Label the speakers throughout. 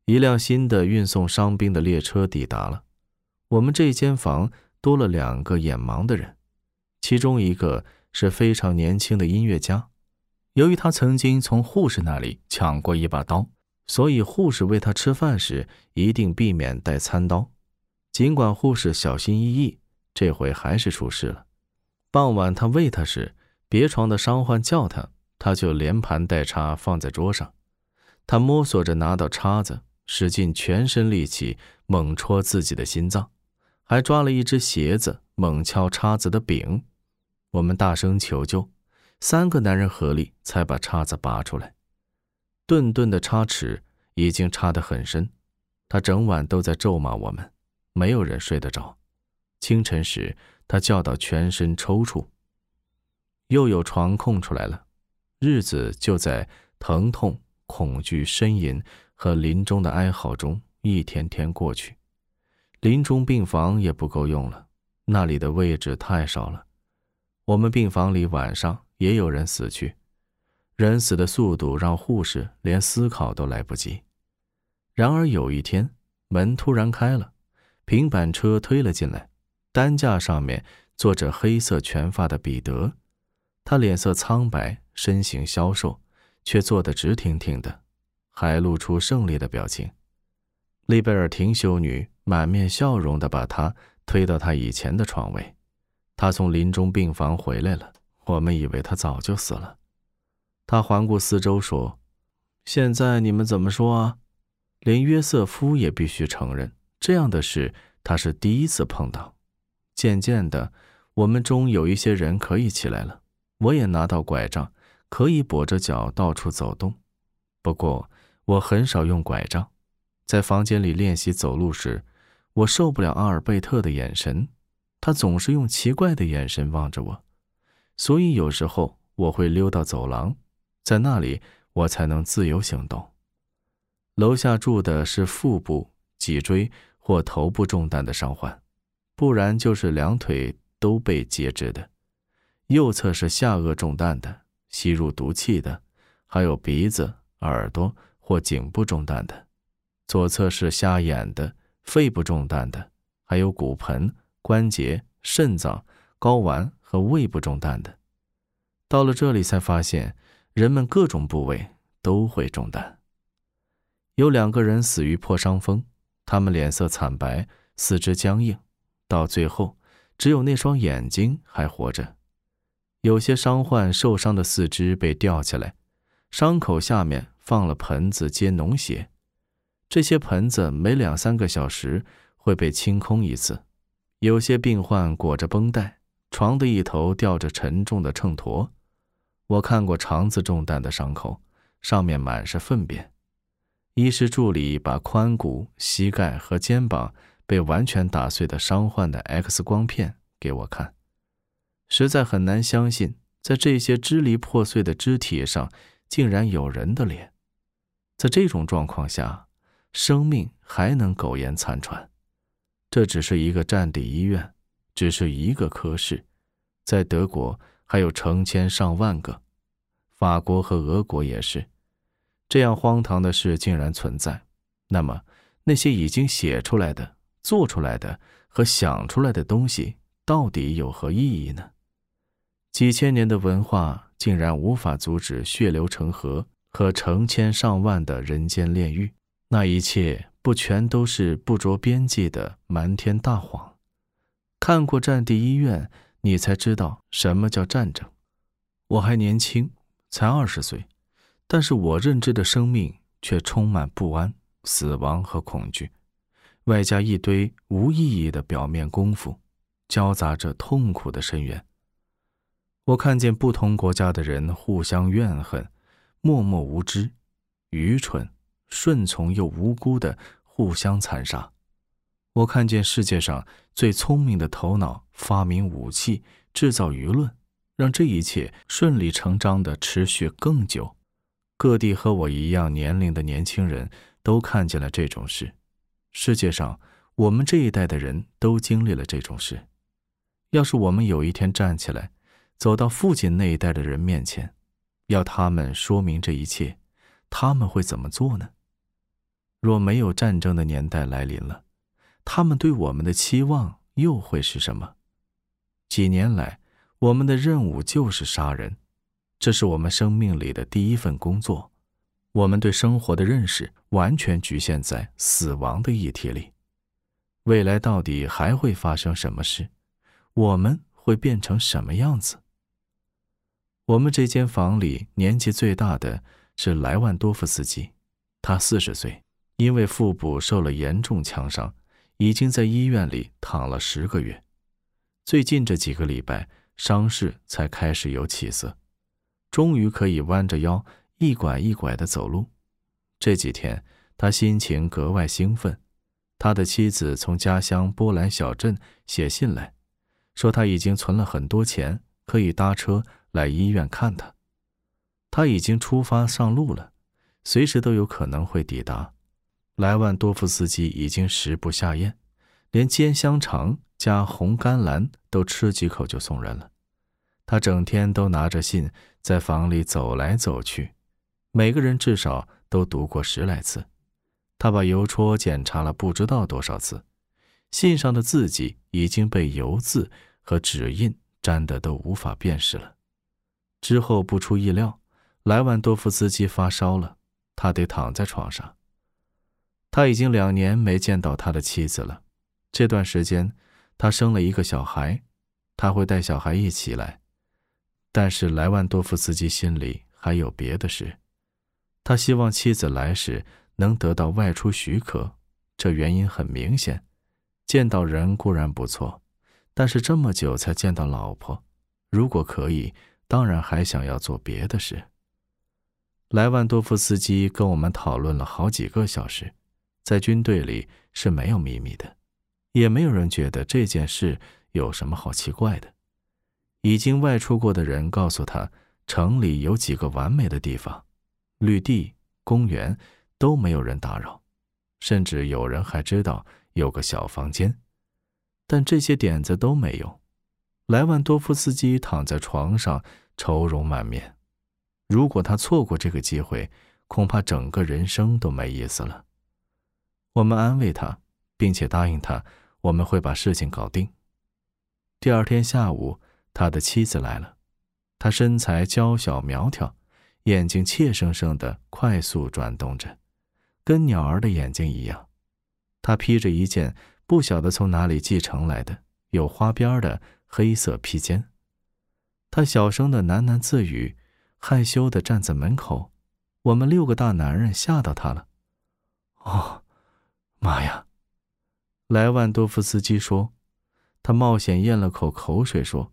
Speaker 1: 一辆新的运送伤兵的列车抵达了。我们这间房多了2个眼盲的人，其中一个是非常年轻的音乐家。由于他曾经从护士那里抢过一把刀，所以护士喂他吃饭时一定避免带餐刀。尽管护士小心翼翼，这回还是出事了。傍晚他喂他时，别床的伤患叫他，他就连盘带叉放在桌上。他摸索着拿到叉子，使尽全身力气猛戳自己的心脏，还抓了一只鞋子猛敲叉子的柄。我们大声求救，3个男人合力才把叉子拔出来。顿顿的插齿已经插得很深，他整晚都在咒骂我们，没有人睡得着。清晨时，他叫到全身抽搐。又有床空出来了，日子就在疼痛、恐惧、呻吟和临终的哀嚎中一天天过去。临终病房也不够用了，那里的位置太少了。我们病房里晚上也有人死去，人死的速度让护士连思考都来不及。然而有一天，门突然开了，平板车推了进来，担架上面坐着黑色全发的彼得。他脸色苍白，身形消瘦，却坐得直挺挺的，还露出胜利的表情。利贝尔廷修女满面笑容地把他推到他以前的床位。他从临终病房回来了，我们以为他早就死了。他环顾四周说：“现在你们怎么说啊？”连约瑟夫也必须承认，这样的事他是第一次碰到。渐渐的，我们中有一些人可以起来了，我也拿到拐杖，可以跛着脚到处走动。不过我很少用拐杖，在房间里练习走路时，我受不了阿尔贝特的眼神，他总是用奇怪的眼神望着我，所以有时候我会溜到走廊，在那里我才能自由行动。楼下住的是腹部、脊椎或头部中弹的伤患，不然就是2腿都被截肢的。右侧是下颚中弹的，吸入毒气的，还有鼻子、耳朵或颈部中弹的。左侧是瞎眼的，肺部中弹的，还有骨盆、关节、肾脏、睾丸和胃部中弹的。到了这里才发现，人们各种部位都会中弹。有2个人死于破伤风，他们脸色惨白，四肢僵硬，到最后只有那双眼睛还活着。有些伤患受伤的四肢被吊起来，伤口下面放了盆子接脓血，这些盆子每2-3个小时会被清空一次。有些病患裹着绷带，床的一头吊着沉重的秤砣。我看过肠子中弹的伤口，上面满是粪便。医师助理把髋骨、膝盖和肩膀被完全打碎的伤患的 X 光片给我看，实在很难相信，在这些支离破碎的肢体上竟然有人的脸。在这种状况下，生命还能苟延残喘。这只是一个战地医院，只是一个科室，在德国还有成千上万个，法国和俄国也是。这样荒唐的事竟然存在，那么那些已经写出来的、做出来的和想出来的东西到底有何意义呢？几千年的文化竟然无法阻止血流成河和成千上万的人间炼狱，那一切不全都是不着边际的瞒天大谎？看过战地医院，你才知道什么叫战争。我还年轻，才20岁，但是我认知的生命却充满不安、死亡和恐惧，外加一堆无意义的表面功夫，交杂着痛苦的深渊。我看见不同国家的人互相怨恨，默默无知，愚蠢、顺从又无辜地互相残杀。我看见世界上最聪明的头脑发明武器，制造舆论，让这一切顺理成章地持续更久。各地和我一样年龄的年轻人都看见了这种事。世界上我们这一代的人都经历了这种事。要是我们有一天站起来，走到父亲那一代的人面前，要他们说明这一切，他们会怎么做呢？ 若没有战争的年代来临了，他们对我们的期望又会是什么？几年来，我们的任务就是杀人，这是我们生命里的第一份工作。我们对生活的认识完全局限在死亡的议题里。未来到底还会发生什么事？我们会变成什么样子？我们这间房里年纪最大的是莱万多夫斯基，他40岁，因为腹部受了严重枪伤，已经在医院里躺了10个月。最近这几个礼拜，伤势才开始有起色，终于可以弯着腰一拐一拐地走路。这几天他心情格外兴奋，他的妻子从家乡波兰小镇写信来，说他已经存了很多钱，可以搭车来医院看他。他已经出发上路了，随时都有可能会抵达。莱万多夫斯基已经食不下咽，连煎香肠加红甘蓝都吃几口就送人了。他整天都拿着信在房里走来走去，每个人至少都读过10来次。他把邮戳检查了不知道多少次，信上的字迹已经被油渍和指印沾得都无法辨识了。之后不出意料，莱万多夫斯基发烧了，他得躺在床上。他已经2年没见到他的妻子了，这段时间他生了一个小孩，他会带小孩一起来。但是莱万多夫斯基心里还有别的事，他希望妻子来时能得到外出许可，这原因很明显，见到人固然不错，但是这么久才见到老婆，如果可以，当然还想要做别的事。莱万多夫斯基跟我们讨论了好几个小时，在军队里是没有秘密的，也没有人觉得这件事有什么好奇怪的。已经外出过的人告诉他，城里有几个完美的地方，绿地、公园都没有人打扰，甚至有人还知道有个小房间。但这些点子都没用。莱万多夫斯基躺在床上愁容满面，如果他错过这个机会，恐怕整个人生都没意思了。我们安慰他，并且答应他我们会把事情搞定。第二天下午，他的妻子来了，她身材娇小苗条，眼睛怯生生地快速转动着，跟鸟儿的眼睛一样。她披着一件不晓得从哪里继承来的有花边的黑色披肩。她小声地喃喃自语，害羞地站在门口。我们6个大男人吓到她了。哦，妈呀！莱万多夫斯基说，他冒险咽了口口水说，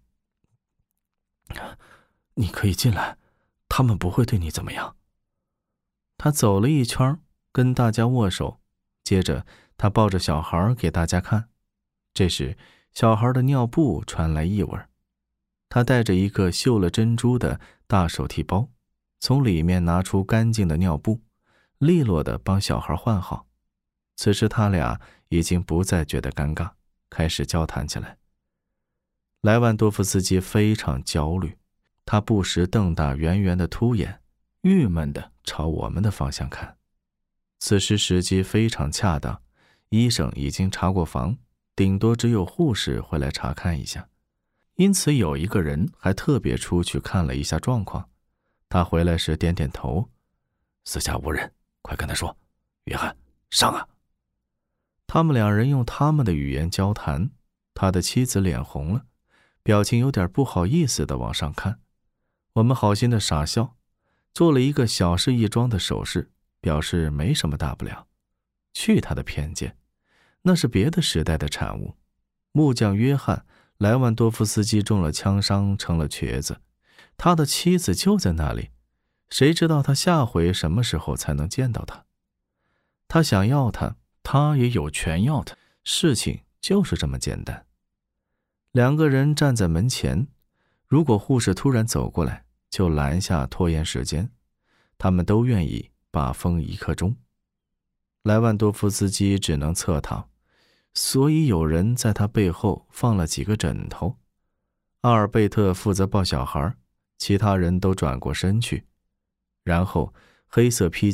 Speaker 1: 你可以进来，他们不会对你怎么样。他走了一圈，跟大家握手，接着他抱着小孩给大家看。这时小孩的尿布传来异味，他带着一个绣了珍珠的大手提包，从里面拿出干净的尿布，利落地帮小孩换好。此时他俩已经不再觉得尴尬，开始交谈起来。莱万多夫斯基非常焦虑，他不时瞪大圆圆的凸眼，郁闷地朝我们的方向看。此时时机非常恰当，医生已经查过房，顶多只有护士会来查看一下，因此有一个人还特别出去看了一下状况。他回来时点点头，四下无人，快跟他说，约翰，上啊！他们2人用他们的语言交谈，他的妻子脸红了，表情有点不好意思地往上看。我们好心的傻笑，做了一个小事一桩的手势，表示没什么大不了。去他的偏见，那是别的时代的产物。木匠约翰·莱万多夫斯基中了枪伤，成了瘸子，他的妻子就在那里，谁知道他下回什么时候才能见到他？他想要他，他也有权要他，事情就是这么简单。2个人站在门前，如果护士突然走过来，就拦下拖延时间。他们都愿意把风1刻钟。莱万多夫斯基只能侧躺，所以有人在他背后放了几个枕头。阿尔贝特负责抱小孩，其他人都转过身去。然后黑色披肩就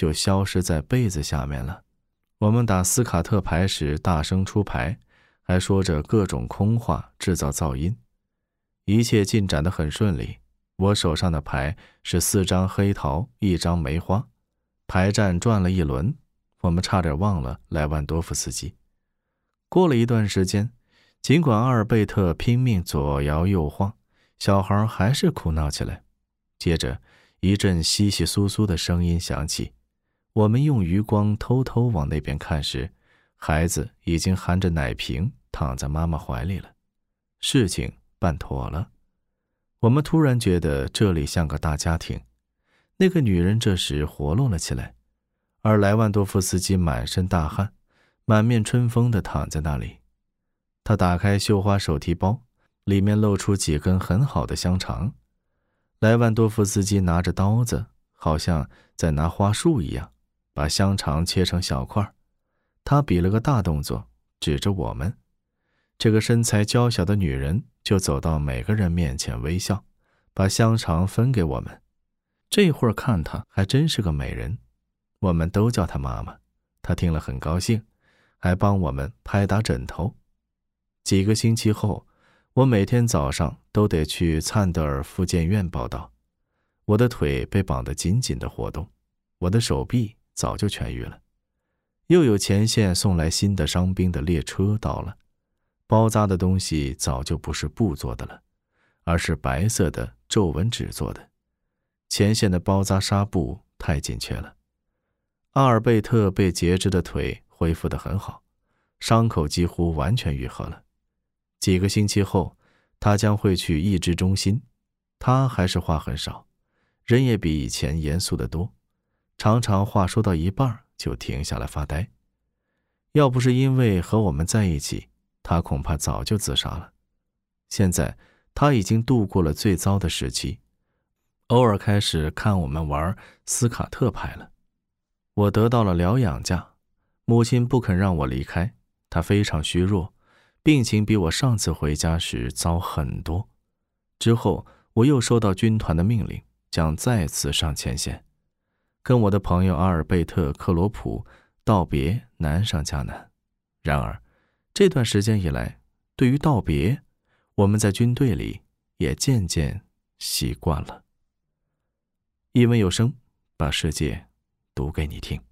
Speaker 1: 就消失在被子下面了。我们打斯卡特牌时大声出牌，还说着各种空话，制造噪音。一切进展得很顺利，我手上的牌是4张黑桃，1张梅花。牌战转了一轮，我们差点忘了莱万多夫斯基。过了一段时间，尽管阿尔贝特拼命左摇右晃，小孩还是哭闹起来。接着一阵窸窸窣窣的声音响起，我们用余光偷偷往那边看时，孩子已经含着奶瓶躺在妈妈怀里了。事情办妥了。我们突然觉得这里像个大家庭。那个女人这时活络了起来，而莱万多夫斯基满身大汗，满面春风地躺在那里。他打开绣花手提包，里面露出几根很好的香肠。莱万多夫斯基拿着刀子，好像在拿花束一样，把香肠切成小块。他比了个大动作，指着我们。这个身材娇小的女人就走到每个人面前微笑，把香肠分给我们。这会儿看她还真是个美人，我们都叫她妈妈。她听了很高兴，还帮我们拍打枕头。几个星期后，我每天早上都得去灿德尔复健院报道。我的腿被绑得紧紧的活动，我的手臂早就痊愈了。又有前线送来新的伤兵的列车到了，包扎的东西早就不是布做的了，而是白色的皱纹纸做的。前线的包扎纱布太紧缺了。阿尔贝特被截肢的腿恢复得很好，伤口几乎完全愈合了。几个星期后，他将会去义肢中心。他还是话很少，人也比以前严肃得多，常常话说到一半就停下来发呆。要不是因为和我们在一起，他恐怕早就自杀了。现在他已经度过了最糟的时期，偶尔开始看我们玩斯卡特牌了。我得到了疗养假，母亲不肯让我离开，她非常虚弱，病情比我上次回家时糟很多。之后我又收到军团的命令，将再次上前线，跟我的朋友阿尔贝特·克罗普道别难上加难。然而这段时间以来，对于道别，我们在军队里也渐渐习惯了。一文有声，把世界读给你听。